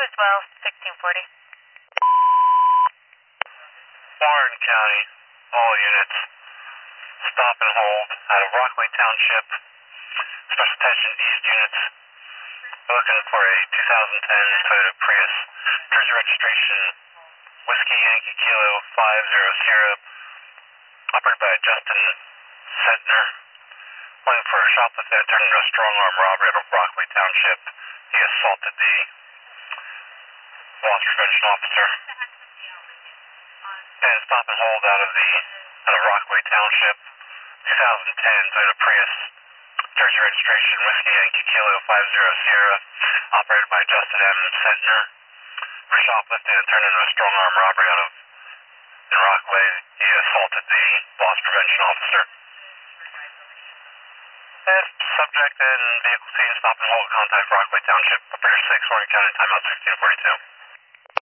as well, 1640. Warren County, all units, stop and hold out of Rockaway Township. Special attention East units. We're looking for a 2010 Toyota Prius. Jersey registration, Whiskey Yankee Kilo 50 Sierra, operated by Justin Sentner. Looking for a shoplifter that turned into a strong arm robbery out of Rockaway Township. He assaulted the loss prevention officer. And stop and hold out of Rockaway Township, 2010 Toyota Prius, Jersey registration, Whiskey Yankee Kilo 50 Sierra, operated by Justin M. Sentner. For shoplifting and turned into a strong arm robbery out of Rockaway, he assaulted the loss prevention officer. And subject and vehicle seen, stop and hold, contact Rockaway Township, operator 6, Warren County, timeout 1642.